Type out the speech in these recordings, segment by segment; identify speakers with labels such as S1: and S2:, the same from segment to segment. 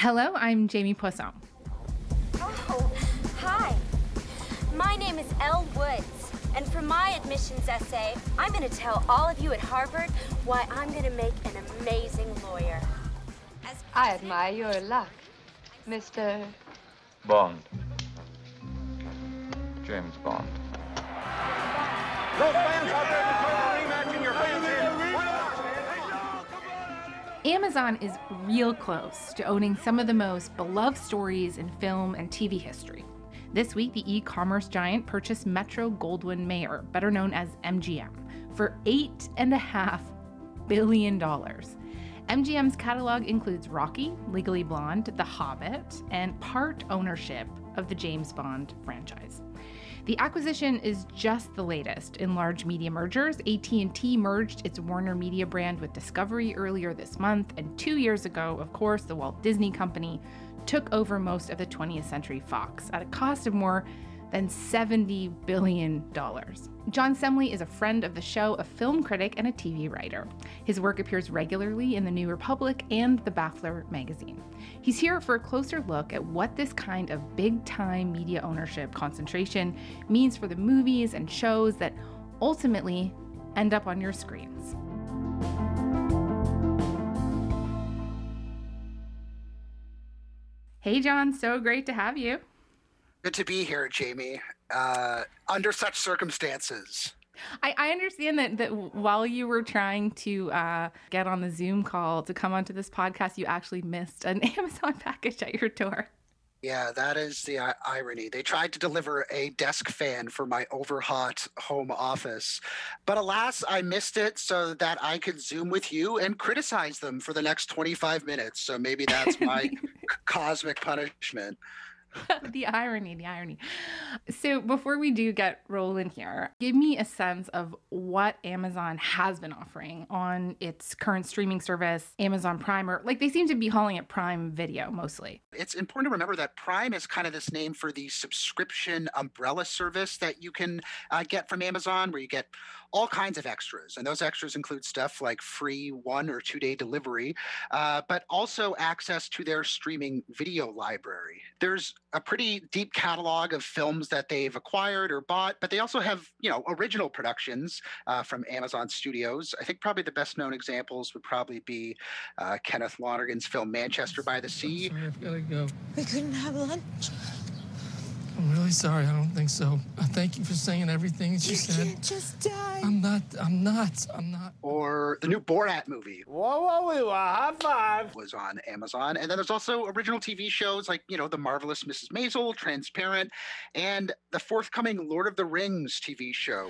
S1: Hello, I'm Jamie Poisson.
S2: Oh, hi. My name is Elle Woods, and for my admissions essay, I'm going to tell all of you at Harvard why I'm going to make an amazing lawyer.
S3: I admire your luck, Mr.
S4: Bond. James Bond.
S5: Those fans out there declare a rematch in your fans here.
S1: Amazon is real close to owning some of the most beloved stories in film and TV history. This week, the e-commerce giant purchased Metro-Goldwyn-Mayer, better known as MGM, for $8.5 billion. MGM's catalog includes Rocky, Legally Blonde, The Hobbit, and part ownership of the James Bond franchise. The acquisition is just the latest in large media mergers. AT&T merged its Warner Media brand with Discovery earlier this month, and 2 years ago, of course, the Walt Disney Company took over most of the 20th Century Fox at a cost of more than $70 billion. John Semley is a friend of the show, a film critic, and a TV writer. His work appears regularly in The New Republic and The Baffler magazine. He's here for a closer look at what this kind of big-time media ownership concentration means for the movies and shows that ultimately end up on your screens. Hey, John, so great to have you.
S6: Good to be here, Jamie, under such circumstances.
S1: I understand that while you were trying to get on the Zoom call to come onto this podcast, you actually missed an Amazon package at your door.
S6: Yeah, that is the irony. They tried to deliver a desk fan for my overhot home office, but alas, I missed it so that I could Zoom with you and criticize them for the next 25 minutes. So maybe that's my cosmic punishment.
S1: The irony. So before we do get rolling here, give me a sense of what Amazon has been offering on its current streaming service, Amazon Prime, or like they seem to be calling it Prime Video mostly.
S6: It's important to remember that Prime is kind of this name for the subscription umbrella service that you can get from Amazon, where you get all kinds of extras. And those extras include stuff like free 1 or 2 day delivery, but also access to their streaming video library. There's a pretty deep catalog of films that they've acquired or bought, but they also have, original productions from Amazon Studios. I think probably the best known examples would probably be Kenneth Lonergan's film Manchester by the Sea.
S7: Sorry, I've got to go.
S8: We couldn't have lunch.
S7: I'm really sorry. I don't think so. Thank you for saying everything that you said.
S8: You can't just die.
S7: I'm not.
S6: Or the new Borat movie.
S5: Whoa, high five.
S6: Was on Amazon. And then there's also original TV shows like, The Marvelous Mrs. Maisel, Transparent, and the forthcoming Lord of the Rings TV show.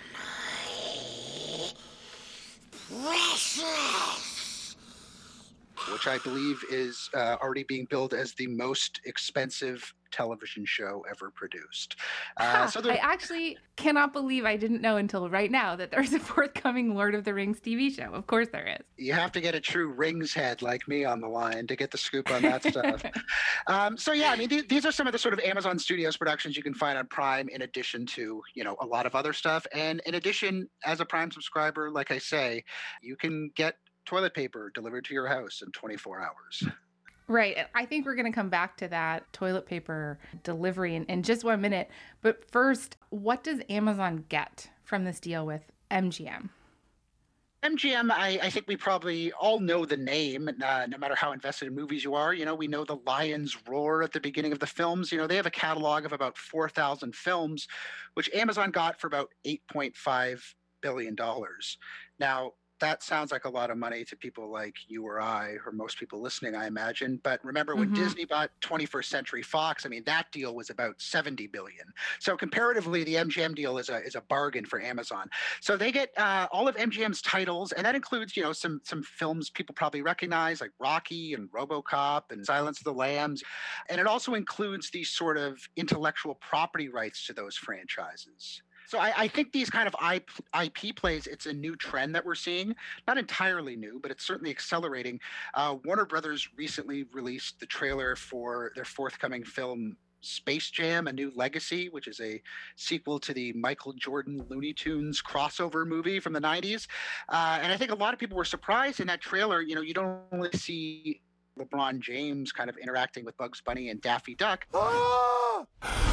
S8: Precious.
S6: Which I believe is already being billed as the most expensive television show ever produced.
S1: I actually cannot believe I didn't know until right now that there's a forthcoming Lord of the Rings TV show. Of course there is.
S6: You have to get a true Rings head like me on the line to get the scoop on that stuff. These are some of the sort of Amazon Studios productions you can find on Prime in addition to, a lot of other stuff. And in addition, as a Prime subscriber, like I say, you can get toilet paper delivered to your house in 24 hours.
S1: Right. I think we're going to come back to that toilet paper delivery in just 1 minute. But first, what does Amazon get from this deal with MGM?
S6: MGM, I think we probably all know the name, no matter how invested in movies you are. We know the lion's roar at the beginning of the films. They have a catalog of about 4,000 films, which Amazon got for about $8.5 billion. Now, that sounds like a lot of money to people like you or I, or most people listening, I imagine. But remember when Disney bought 21st Century Fox, that deal was about $70 billion. So comparatively, the MGM deal is a bargain for Amazon. So they get all of MGM's titles, and that includes, some films people probably recognize, like Rocky and RoboCop and Silence of the Lambs. And it also includes these sort of intellectual property rights to those franchises. So I think these kind of IP plays, it's a new trend that we're seeing. Not entirely new, but it's certainly accelerating. Warner Brothers recently released the trailer for their forthcoming film Space Jam: A New Legacy, which is a sequel to the Michael Jordan Looney Tunes crossover movie from the 90s. And I think a lot of people were surprised in that trailer. You don't only see LeBron James kind of interacting with Bugs Bunny and Daffy Duck.
S9: Ah!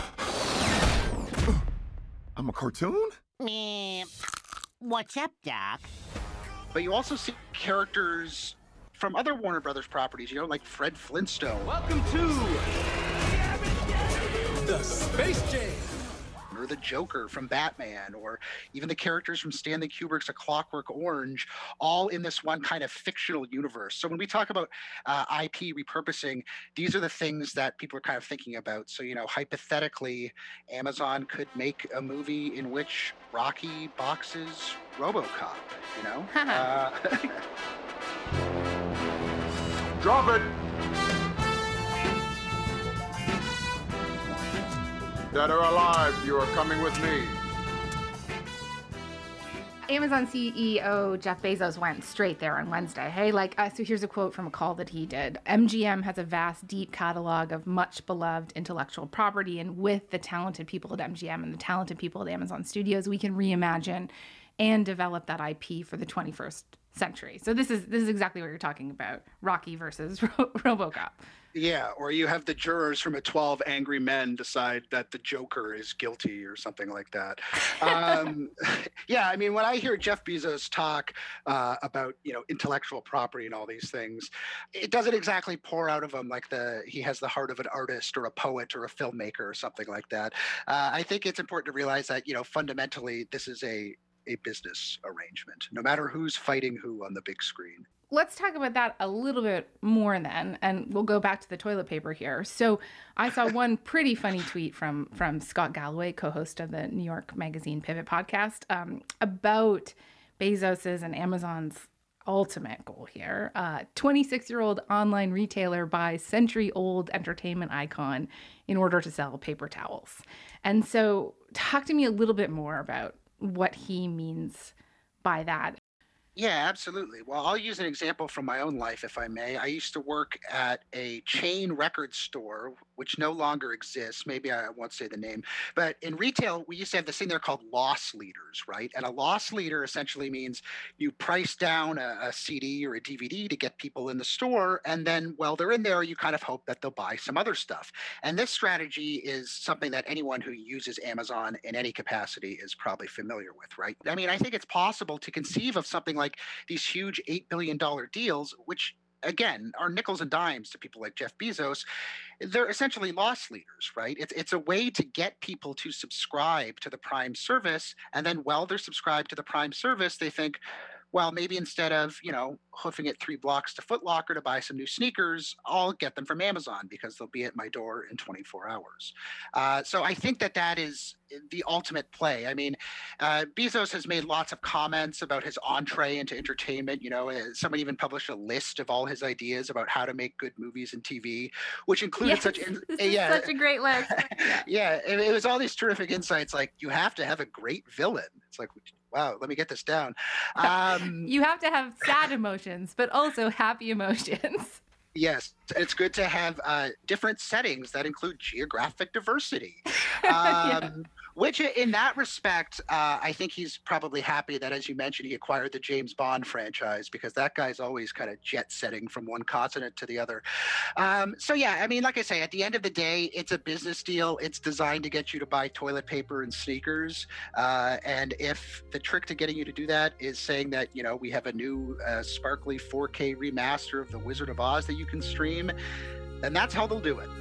S9: I'm a cartoon?
S10: Meh. What's up, Doc?
S6: But you also see characters from other Warner Brothers properties, like Fred Flintstone.
S5: Welcome to the Space Jam.
S6: Or the Joker from Batman, or even the characters from Stanley Kubrick's A Clockwork Orange, all in this one kind of fictional universe. So when we talk about IP repurposing, these are the things that people are kind of thinking about. So, hypothetically, Amazon could make a movie in which Rocky boxes RoboCop,
S9: Drop it! Dead or alive, you are coming with me.
S1: Amazon CEO Jeff Bezos went straight there on Wednesday. Hey, so here's a quote from a call that he did. MGM has a vast, deep catalog of much beloved intellectual property, and with the talented people at MGM and the talented people at Amazon Studios, we can reimagine and develop that IP for the 21st century. So this is exactly what you're talking about, Rocky versus RoboCop.
S6: Yeah, or you have the jurors from a 12 Angry Men decide that the Joker is guilty or something like that. Yeah, I mean, when I hear Jeff Bezos talk about, intellectual property and all these things, it doesn't exactly pour out of him like he has the heart of an artist or a poet or a filmmaker or something like that. I think it's important to realize that, fundamentally, this is a business arrangement, no matter who's fighting who on the big screen.
S1: Let's talk about that a little bit more then, and we'll go back to the toilet paper here. So I saw one pretty funny tweet from Scott Galloway, co-host of the New York Magazine Pivot podcast, about Bezos's and Amazon's ultimate goal here. 26-year-old online retailer buys century-old entertainment icon in order to sell paper towels. And so talk to me a little bit more about what he means by that.
S6: Yeah, absolutely. Well, I'll use an example from my own life, if I may. I used to work at a chain record store, which no longer exists. Maybe I won't say the name. But in retail, we used to have this thing there called loss leaders, right? And a loss leader essentially means you price down a CD or a DVD to get people in the store. And then while they're in there, you kind of hope that they'll buy some other stuff. And this strategy is something that anyone who uses Amazon in any capacity is probably familiar with, right? I mean, I think it's possible to conceive of something like these huge $8 billion deals, which again are nickels and dimes to people like Jeff Bezos. They're essentially loss leaders, right? It's a way to get people to subscribe to the Prime service. And then while they're subscribed to the Prime service, they think, well, maybe instead of, hoofing it 3 blocks to Foot Locker to buy some new sneakers, I'll get them from Amazon because they'll be at my door in 24 hours. So I think that is the ultimate play. I mean, Bezos has made lots of comments about his entree into entertainment. Someone even published a list of all his ideas about how to make good movies and TV, which included
S1: such a great list.
S6: Yeah, it was all these terrific insights, like you have to have a great villain. It's like, wow, let me get this down.
S1: You have to have sad emotions, but also happy emotions.
S6: Yes, it's good to have different settings that include geographic diversity. Which in that respect, I think he's probably happy that, as you mentioned, he acquired the James Bond franchise, because that guy's always kind of jet setting from one continent to the other. So yeah, I mean, like I say, at the end of the day, it's a business deal. It's designed to get you to buy toilet paper and sneakers. And if the trick to getting you to do that is saying that, we have a new sparkly 4K remaster of The Wizard of Oz that you can stream, then that's how they'll do it.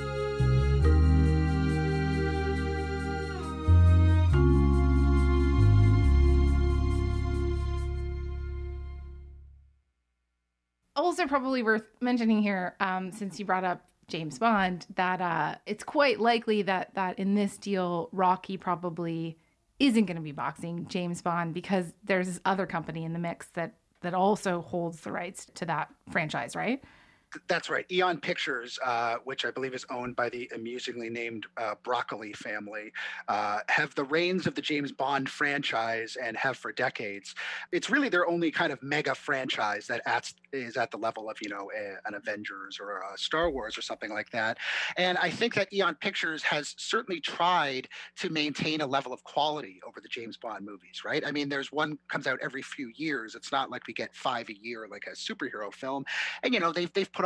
S1: Also probably worth mentioning here, since you brought up James Bond, that it's quite likely that in this deal, Rocky probably isn't going to be boxing James Bond, because there's this other company in the mix that also holds the rights to that franchise, right?
S6: That's right. Eon Pictures, which I believe is owned by the amusingly named Broccoli family, have the reins of the James Bond franchise and have for decades. It's really their only kind of mega franchise that is at the level of, an Avengers or a Star Wars or something like that. And I think that Eon Pictures has certainly tried to maintain a level of quality over the James Bond movies, right? I mean, there's one comes out every few years. It's not like we get 5 a year like a superhero film. And, they've put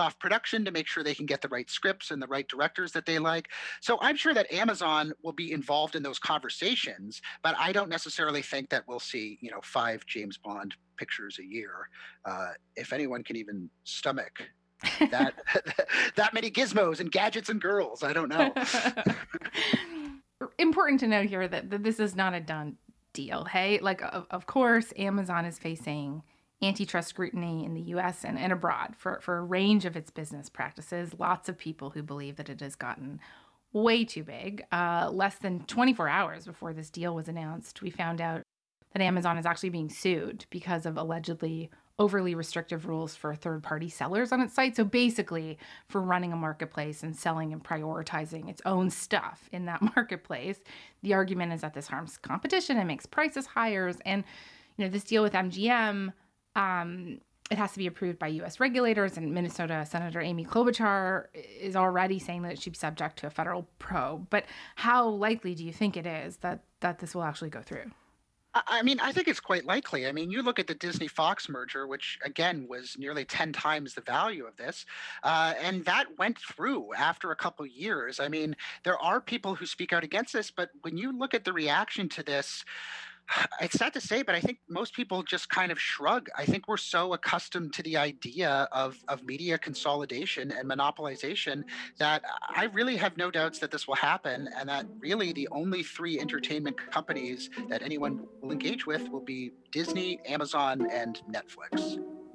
S6: off production to make sure they can get the right scripts and the right directors that they like. So I'm sure that Amazon will be involved in those conversations, but I don't necessarily think that we'll see, 5 James Bond pictures a year. If anyone can even stomach that that many gizmos and gadgets and girls, I don't know.
S1: Important to note here that this is not a done deal. Hey, like, of course, Amazon is facing antitrust scrutiny in the US and abroad for a range of its business practices. Lots of people who believe that it has gotten way too big. Less than 24 hours before this deal was announced, we found out that Amazon is actually being sued because of allegedly overly restrictive rules for third-party sellers on its site. So basically, for running a marketplace and selling and prioritizing its own stuff in that marketplace, the argument is that this harms competition and makes prices higher. And this deal with MGM, it has to be approved by U.S. regulators, and Minnesota Senator Amy Klobuchar is already saying that it should be subject to a federal probe. But how likely do you think it is that this will actually go through?
S6: I mean, I think it's quite likely. I mean, you look at the Disney-Fox merger, which, again, was nearly 10 times the value of this, and that went through after a couple of years. I mean, there are people who speak out against this, but when you look at the reaction to this, it's sad to say, but I think most people just kind of shrug. I think we're so accustomed to the idea of media consolidation and monopolization that I really have no doubts that this will happen, and that really the only 3 entertainment companies that anyone will engage with will be Disney, Amazon, and Netflix.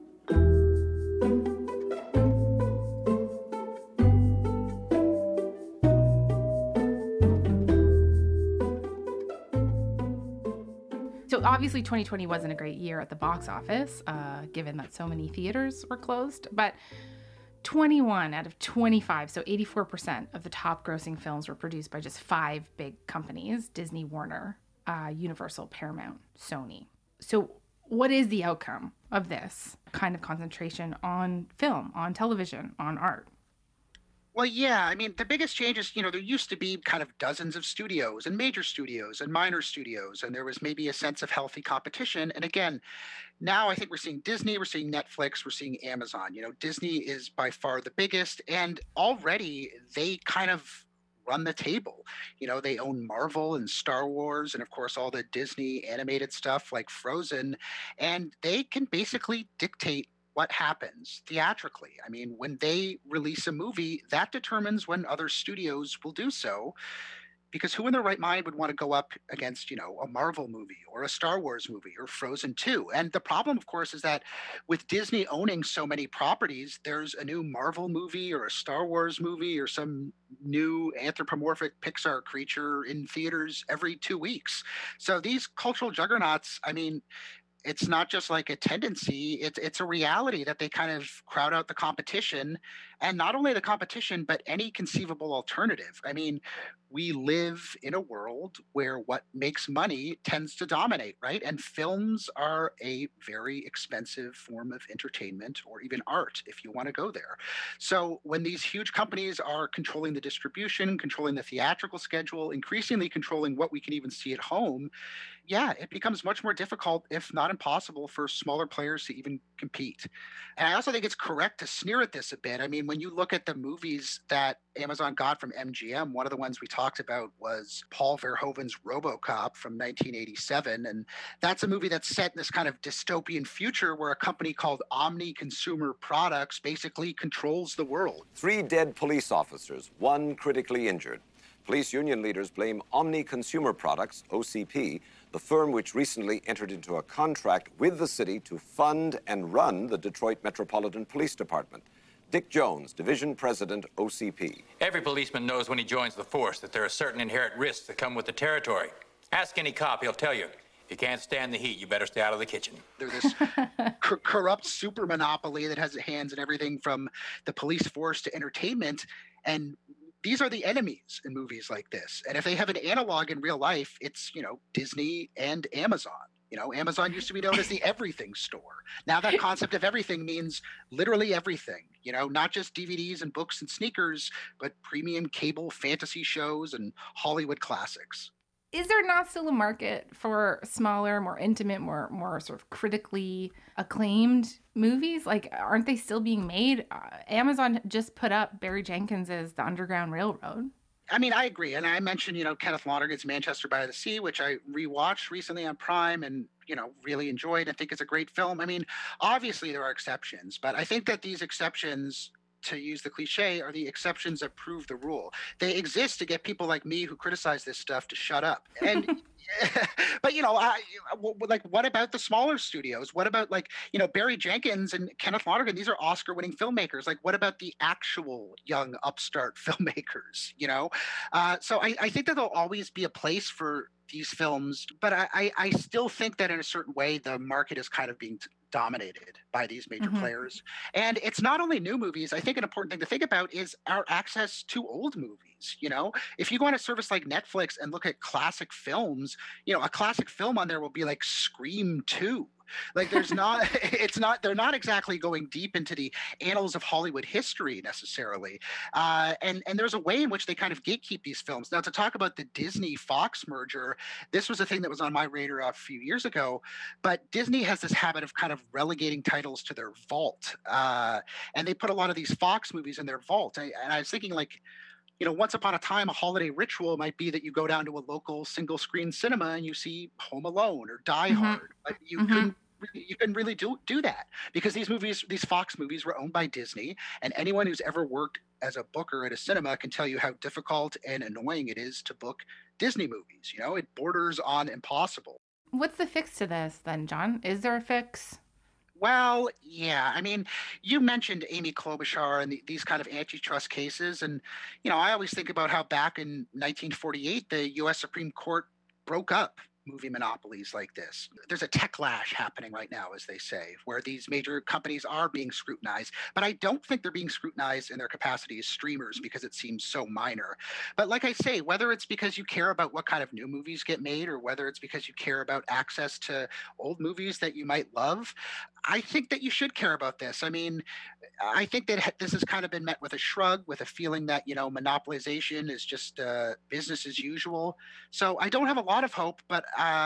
S1: So obviously 2020 wasn't a great year at the box office, given that so many theaters were closed, but 21 out of 25, so 84% of the top grossing films were produced by just 5 big companies: Disney, Warner, Universal, Paramount, Sony. So what is the outcome of this kind of concentration on film, on television, on art?
S6: Well, yeah, I mean, the biggest change is, there used to be kind of dozens of studios and major studios and minor studios, and there was maybe a sense of healthy competition. And again, now I think we're seeing Disney, we're seeing Netflix, we're seeing Amazon. Disney is by far the biggest, and already they kind of run the table. They own Marvel and Star Wars and, of course, all the Disney animated stuff like Frozen, and they can basically dictate what happens theatrically. I mean, when they release a movie, that determines when other studios will do so, because who in their right mind would want to go up against, a Marvel movie or a Star Wars movie or Frozen 2? And the problem, of course, is that with Disney owning so many properties, there's a new Marvel movie or a Star Wars movie or some new anthropomorphic Pixar creature in theaters every 2 weeks. So these cultural juggernauts, I mean, it's not just like a tendency, it's a reality that they kind of crowd out the competition, and not only the competition, but any conceivable alternative. I mean, we live in a world where what makes money tends to dominate, right? And films are a very expensive form of entertainment, or even art, if you want to go there. So when these huge companies are controlling the distribution, controlling the theatrical schedule, increasingly controlling what we can even see at home, yeah, it becomes much more difficult, if not impossible, for smaller players to even compete. And I also think it's correct to sneer at this a bit. I mean, when you look at the movies that Amazon got from MGM, one of the ones we talked about was Paul Verhoeven's RoboCop from 1987. And that's a movie that's set in this kind of dystopian future where a company called Omni Consumer Products basically controls the world.
S11: 3 dead police officers, 1 critically injured. Police union leaders blame Omni Consumer Products, OCP, the firm which recently entered into a contract with the city to fund and run the Detroit Metropolitan Police Department. Dick Jones, Division President, OCP.
S12: Every policeman knows when he joins the force that there are certain inherent risks that come with the territory. Ask any cop, he'll tell you. If you can't stand the heat, you better stay out of the kitchen.
S6: There's this corrupt super monopoly that has hands in everything from the police force to entertainment, and these are the enemies in movies like this. And if they have an analog in real life, it's, Disney and Amazon. Amazon used to be known as the everything store. Now that concept of everything means literally everything, not just DVDs and books and sneakers, but premium cable fantasy shows and Hollywood classics.
S1: Is there not still a market for smaller, more intimate, more sort of critically acclaimed movies? Like, aren't they still being made? Amazon just put up Barry Jenkins's The Underground Railroad.
S6: I mean, I agree. And I mentioned, Kenneth Lonergan's Manchester by the Sea, which I rewatched recently on Prime and, really enjoyed and think it's a great film. I mean, obviously there are exceptions, but I think that these exceptions, to use the cliche, are the exceptions that prove the rule. They exist to get people like me who criticize this stuff to shut up. And but what about the smaller studios? What about Barry Jenkins and Kenneth Lonergan? These are Oscar-winning filmmakers. Like, what about the actual young upstart filmmakers? So I think that there'll always be a place for these films, but I still think that in a certain way the market is kind of being dominated by these major players. And it's not only new movies. I think an important thing to think about is our access to old movies. If you go on a service like Netflix and look at classic films, a classic film on there will be like Scream 2. Like they're not exactly going deep into the annals of Hollywood history necessarily. And there's a way in which they kind of gatekeep these films. Now, to talk about the Disney-Fox merger, this was a thing that was on my radar a few years ago, but Disney has this habit of kind of relegating titles to their vault. And they put a lot of these Fox movies in their vault. And I was thinking once upon a time, a holiday ritual might be that you go down to a local single screen cinema and you see Home Alone or Die Hard. But you couldn't really do that because these Fox movies were owned by Disney, and anyone who's ever worked as a booker at a cinema can tell you how difficult and annoying it is to book Disney movies. It borders on impossible.
S1: What's the fix to this then, John? Is there a fix?
S6: Well, yeah. I mean, you mentioned Amy Klobuchar and these kind of antitrust cases. And, I always think about how back in 1948, the U.S. Supreme Court broke up movie monopolies like this. There's a techlash happening right now, as they say, where these major companies are being scrutinized. But I don't think they're being scrutinized in their capacity as streamers because it seems so minor. But like I say, whether it's because you care about what kind of new movies get made or whether it's because you care about access to old movies that you might love, I think that you should care about this. I mean, I think that this has kind of been met with a shrug, with a feeling that, monopolization is just business as usual. So I don't have a lot of hope, but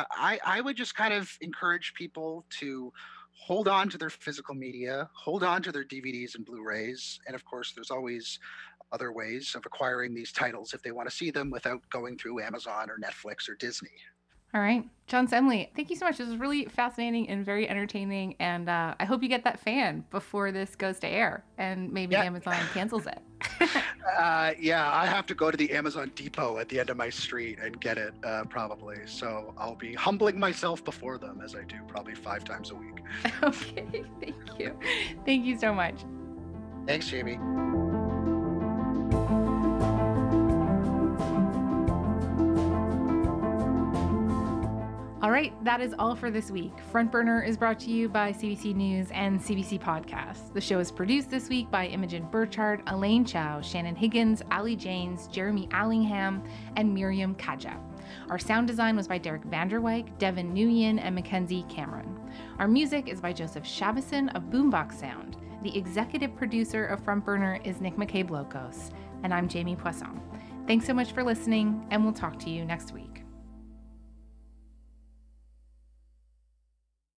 S6: I would just kind of encourage people to hold on to their physical media, hold on to their DVDs and Blu-rays. And of course, there's always other ways of acquiring these titles if they want to see them without going through Amazon or Netflix or Disney.
S1: All right. John Semley, thank you so much. This was really fascinating and very entertaining. And I hope you get that fan before this goes to air and maybe Amazon cancels it.
S6: Yeah, I have to go to the Amazon Depot at the end of my street and get it probably. So I'll be humbling myself before them as I do probably 5 times a week.
S1: Okay. Thank you. Thank you so much.
S6: Thanks, Jamie.
S1: All right, that is all for this week. Front Burner is brought to you by CBC News and CBC Podcasts. The show is produced this week by Imogen Burchard, Elaine Chow, Shannon Higgins, Ali Janes, Jeremy Allingham, and Miriam Kaja. Our sound design was by Derek Vanderwyk, Devin Nguyen, and Mackenzie Cameron. Our music is by Joseph Shabison of Boombox Sound. The executive producer of Front Burner is Nick McCabe-Locos, and I'm Jamie Poisson. Thanks so much for listening, and we'll talk to you next week.